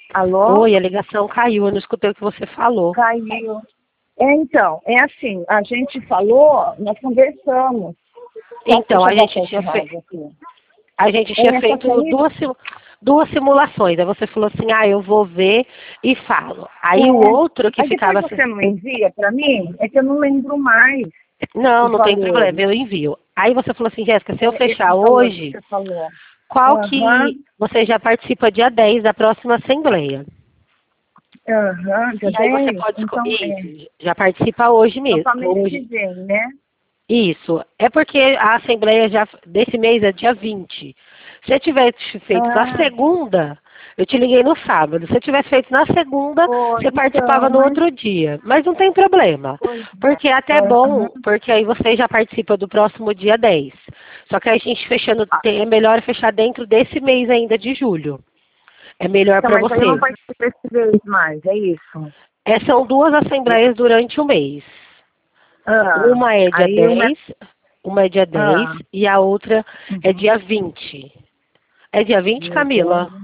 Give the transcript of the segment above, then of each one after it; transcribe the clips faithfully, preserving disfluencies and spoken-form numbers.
Alô? Oi, a ligação caiu, eu não escutei o que você falou. Caiu. É, então, é assim, a gente falou, nós conversamos. Só Então, deixa a eu gente baixar esse tinha, fe... rádio aqui. a gente tinha É, só que feito aí, duas, sim- duas simulações. Aí você falou assim, ah, eu vou ver e falo. Aí o é, outro que aí depois ficava assim, você não envia para mim, é que eu não lembro mais não, os não tem valores. problema, eu envio. Aí você falou assim, Jéssica, se eu É, fechar esses valores que hoje, você falou. qual Aham, que você já participa dia dez da próxima assembleia? aham, dia E aí você dez? pode esco- Então, é, isso, já participa hoje então mesmo. só mês que Hoje. vem, né? Isso. É porque a assembleia já desse mês é dia vinte. Se eu tivesse feito na Ah, segunda, eu te liguei no sábado. Se eu tivesse feito na segunda, foi, você participava então, no mas, outro dia. Mas não tem problema. pois Porque é até é. bom, Aham. porque aí você já participa do próximo dia dez. Só que a gente fechando, tem- é melhor fechar dentro desse mês ainda de julho. É melhor Então, para mas aí eu não você. participo esse mês mais, é isso? É, são duas assembleias durante o mês. Ah, Uma é dia aí o meu. dez, uma é dia dez Ah, e a outra é uhum. dia vinte. É dia vinte, Dia dez. Camila?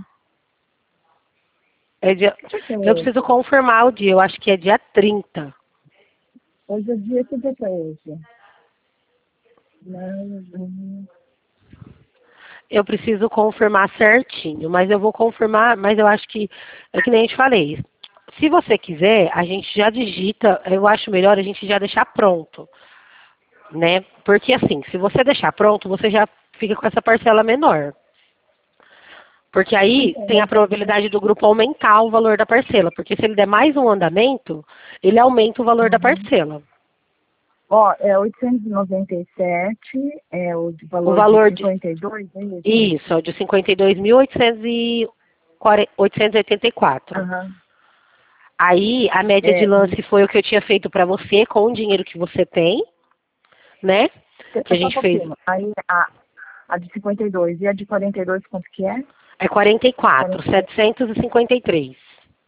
É dia... Deixa eu ver Eu hoje. preciso confirmar o dia, eu acho que é dia trinta. Hoje é dia que dia que é hoje? Não, não. Eu preciso confirmar certinho, mas eu vou confirmar, mas eu acho que, é que nem a gente falei. Se você quiser, a gente já digita, eu acho melhor a gente já deixar pronto, né? Porque assim, se você deixar pronto, você já fica com essa parcela menor. Porque aí Então, tem a mas, probabilidade do grupo aumentar o valor da parcela. Porque se ele der mais um andamento, ele aumenta o valor da uhum. parcela. Ó, é oitocentos e noventa e sete, é o de O valor de valor de. cinquenta e dois, é isso? Isso, é o de cinquenta e dois mil oitocentos e oitenta e quatro. Aham. Aí a média de É, e lance foi o que eu tinha feito para você com o dinheiro que você tem, né? Que a só um gente fez. pouquinho. Aí a, a de cinquenta e dois e a de quarenta e dois, quanto que é? É quarenta e quatro, quarenta. setecentos e cinquenta e três.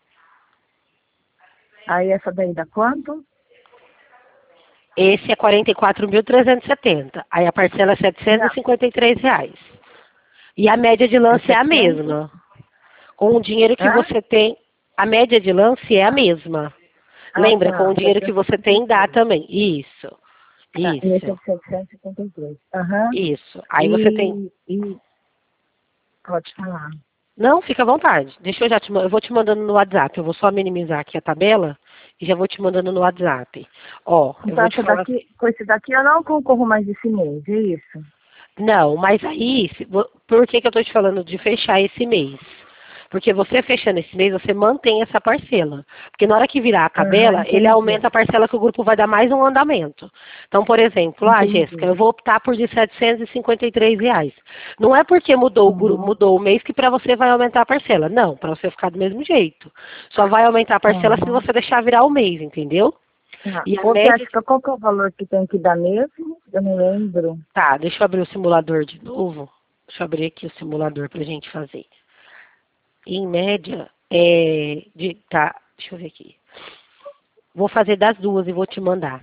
Aí essa daí dá quanto? Esse é quarenta e quatro mil trezentos e setenta. Aí a parcela é setecentos Não, e cinquenta e três reais. E a média de é lance é a setecentos? mesma. Com o dinheiro que Hã? você tem, a média de lance é a mesma. Ah, Lembra, com tá. o dinheiro que você tem, dá setecentos e cinquenta e três. também. Isso, Tá, e esse é isso, de setecentos e cinquenta e dois. Aham. isso. Aí você tem. E, e pode falar. Não, fica à vontade. Deixa eu já te, ma- eu vou te mandando no WhatsApp. Eu vou só minimizar aqui a tabela e já vou te mandando no WhatsApp. Ó, eu Então vou te essa falar. daqui, com esse daqui eu não concorro mais esse mês, é isso? Não, mas aí, se vo- por que, que eu estou te falando de fechar esse mês? Porque você fechando esse mês, você mantém essa parcela. Porque na hora que virar a Aham, tabela, ele entendi. aumenta a parcela que o grupo vai dar mais um andamento. Então, por exemplo, ah, Jéssica, Entendi. eu vou optar por de setecentos e cinquenta e três reais. Não é porque mudou o, gru- Uhum. mudou o mês que para você vai aumentar a parcela. Não, para você ficar do mesmo jeito. Só vai aumentar a parcela se Uhum. você deixar virar o mês, entendeu? Tá. E a Ô, média de... Jéssica, qual que é o valor que tem que dar mesmo? Eu não lembro. Tá, deixa eu abrir o simulador de novo. Deixa eu abrir aqui o simulador para a gente fazer. Em média, é, de, tá, deixa eu ver aqui. Vou fazer das duas e vou te mandar.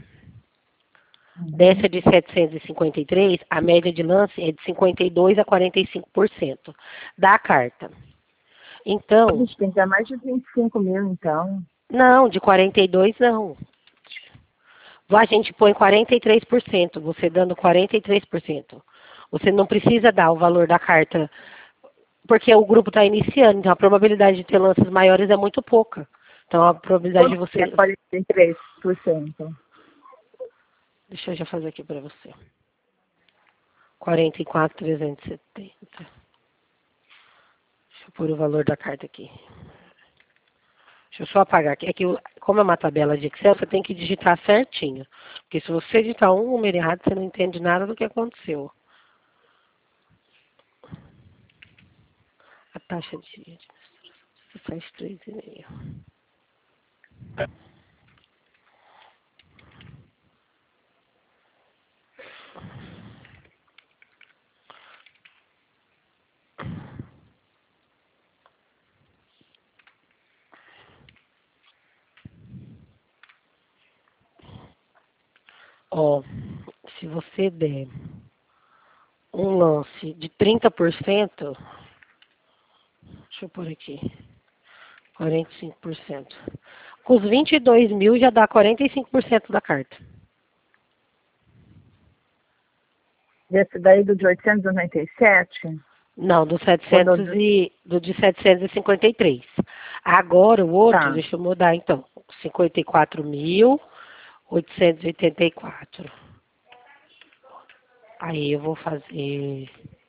Uhum. Dessa de setecentos e cinquenta e três, a média de lance é de cinquenta e dois a quarenta e cinco por cento da carta. A Então, gente tem que dar mais de vinte e cinco mil, então. não, de quarenta e dois não. A gente põe quarenta e três por cento, você dando quarenta e três por cento. Você não precisa dar o valor da carta, porque o grupo está iniciando, então a probabilidade de ter lances maiores é muito pouca. Então a probabilidade de Quanto que você. é quarenta e três por cento? Deixa eu já fazer aqui para você. quarenta e quatro mil trezentos e setenta. Deixa eu pôr o valor da carta aqui. Deixa eu só apagar aqui. É que, como é uma tabela de Excel, você tem que digitar certinho. Porque se você digitar um número errado, você não entende nada do que aconteceu. A taxa de administração, você faz três vírgula cinco. Ó, se você der um lance de trinta por cento, deixa eu pôr aqui. quarenta e cinco por cento. Com os vinte e dois mil já dá quarenta e cinco por cento da carta. Desse daí do de oitocentos e noventa e sete? Não, do setecentos do... e, do de setecentos e cinquenta e três. Agora o outro, Tá. deixa eu mudar então, cinquenta e quatro mil, oitocentos e oitenta e quatro. Aí eu vou fazer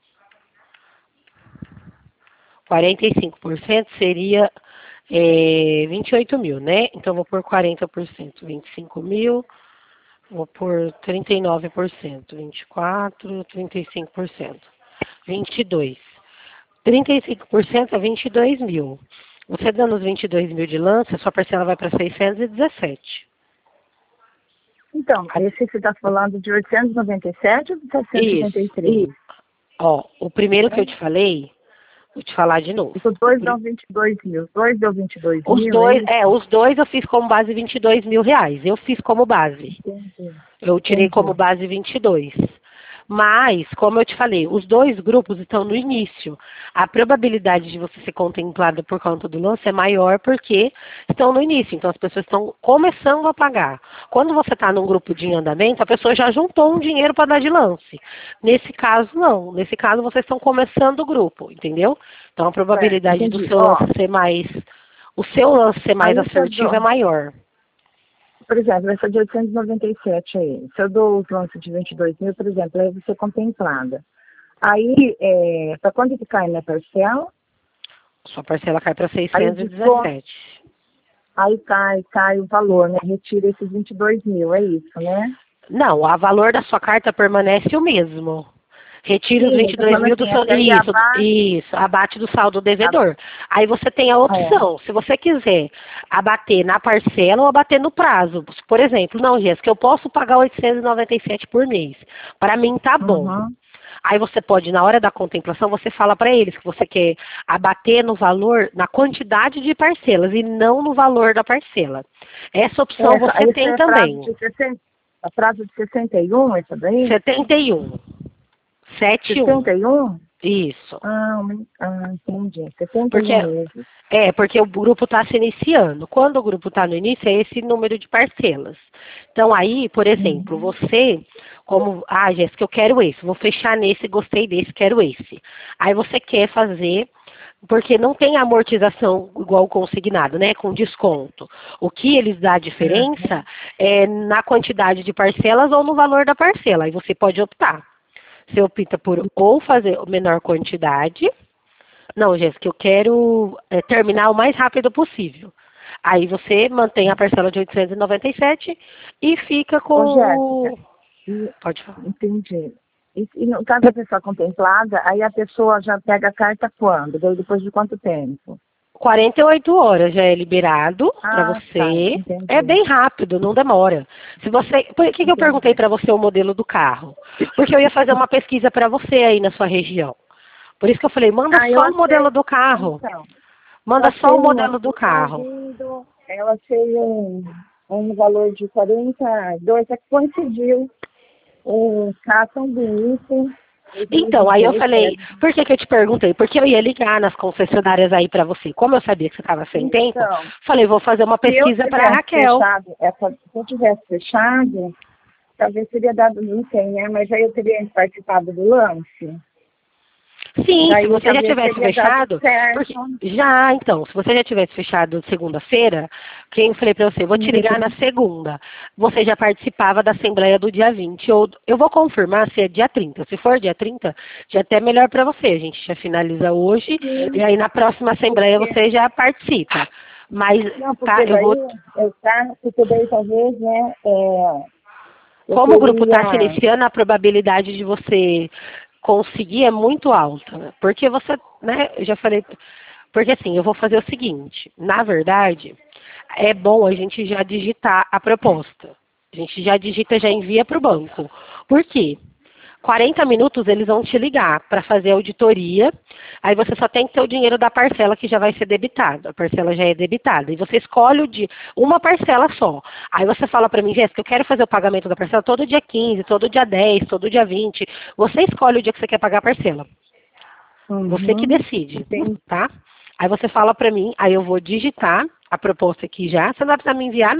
quarenta e cinco por cento seria é, vinte e oito mil, né? Então eu vou por quarenta por cento, vinte e cinco mil, vou por trinta e nove por cento, vinte e quatro, trinta e cinco por cento, vinte e dois. trinta e cinco por cento é vinte e dois mil. Você dando os vinte e dois mil de lance, a sua parcela vai para seiscentos e dezessete. Então, esse que você está falando de oitocentos e noventa e sete ou de setecentos e cinquenta e três? Isso. Ó, o primeiro que eu te falei, vou te falar de novo. Os dois dão vinte e dois mil. Os dois deu vinte e dois Os mil, dois, é, é, os dois eu fiz como base vinte e dois mil reais. Eu fiz como base. Entendi. Eu tirei Entendi. como base vinte e dois. Mas, como eu te falei, os dois grupos estão no início. A probabilidade de você ser contemplado por conta do lance é maior porque estão no início. Então, as pessoas estão começando a pagar. Quando você está num grupo de andamento, a pessoa já juntou um dinheiro para dar de lance. Nesse caso, não. Nesse caso, vocês estão começando o grupo, entendeu? Então, a probabilidade É, do seu lance ser mais... O seu lance ser mais Aí, assertivo Pedro, é maior. Por exemplo, essa de oitocentos e noventa e sete aí, se eu dou os lances de vinte e dois mil, por exemplo, aí você contemplada. Aí, é, para quando que cai minha parcela? Sua parcela cai para Aí, seiscentos e de co- dezessete. aí cai, cai o valor, né? Retira esses vinte e dois mil, é isso, né? Não, o valor da sua carta permanece o mesmo. Retira os Sim, vinte eu e tô dois falando mil do assim, seu... é que aí Isso, abate, isso, abate do saldo a, devedor. Aí você tem a é, opção, se você quiser abater na parcela ou abater no prazo. Por exemplo, não, Jéssica, eu posso pagar oitocentos e noventa e sete por mês. Para mim tá bom. uhum, Aí você pode, na hora da contemplação, você fala para eles que você quer abater no valor, na quantidade de parcelas e não no valor da parcela. Essa opção essa, você esse tem é prazo também. de sessenta, a prazo de sessenta e um, essa daí? setenta e um. setenta e um. sessenta e um? Isso. Ah, um- ah, entendi, setenta e Porque, um meses. é, porque o grupo está se iniciando. Quando o grupo está no início, é esse número de parcelas. Então, aí, por exemplo, Uhum. você, como, ah, Jéssica, eu quero esse, vou fechar nesse, gostei desse, quero esse. Aí você quer fazer, porque não tem amortização igual o consignado, né, com desconto. O que eles dão a diferença é na quantidade de parcelas ou no valor da parcela. Aí você pode optar. Você opta por ou fazer menor quantidade. Não, Jéssica, eu quero é, terminar o mais rápido possível. Aí você mantém a parcela de oitocentos e noventa e sete e fica com Ô, Jéssica, o... e- Pode falar. entendi. E, e no caso da pessoa contemplada, aí a pessoa já pega a carta quando? Daí depois de quanto tempo? quarenta e oito horas já é liberado para Ah, tá, você. É entendi. bem rápido, não demora. Se você, por que, que eu perguntei Entendi. para você o modelo do carro? Porque eu ia fazer uma pesquisa para você aí na sua região. Por isso que eu falei, manda Ah, eu só o modelo achei, do carro. então, eu Manda achei só o uma modelo do aqui, carro. ouvindo, eu achei um, um valor de quarenta e dois, é que coincidiu um carro tão bonito, Então, aí eu dois mil e vinte e falei, sete. por que que eu te perguntei? Porque eu ia ligar nas concessionárias aí pra você. Como eu sabia que você estava sem tempo, Então, falei, vou fazer uma se eu pesquisa pra tivesse Raquel. fechado, essa, se eu tivesse fechado, talvez teria dado, não sei, né? Mas aí eu teria participado do lance. Sim, se Daí você já talvez tivesse teria dado fechado, certo. porque já, então, se você já tivesse fechado segunda-feira, quem eu falei pra você, vou te ligar na segunda. Você já participava da assembleia do dia vinte, ou eu vou confirmar se é dia trinta. Se for dia trinta, já é até melhor pra você. A gente já finaliza hoje e Sim, aí na próxima assembleia porque, você já participa. Mas, não, tá, porque eu vou. daí, eu, tá, porque daí talvez, né, é, eu Como o grupo está se teria, iniciando, a probabilidade de você conseguir é muito alta, né? Porque você, né, eu já falei, porque assim, eu vou fazer o seguinte, na verdade, é bom a gente já digitar a proposta. A gente já digita, já envia para o banco. Por quê? quarenta minutos eles vão te ligar para fazer a auditoria, aí você só tem que ter o dinheiro da parcela que já vai ser debitada, a parcela já é debitada, e você escolhe o dia, uma parcela só. Aí você fala para mim, Jéssica, eu quero fazer o pagamento da parcela todo dia quinze, todo dia dez, todo dia vinte, você escolhe o dia que você quer pagar a parcela. Você que uhum, decide, entendi, tá? Aí você fala para mim, aí eu vou digitar a proposta aqui já. Você não vai precisar me enviar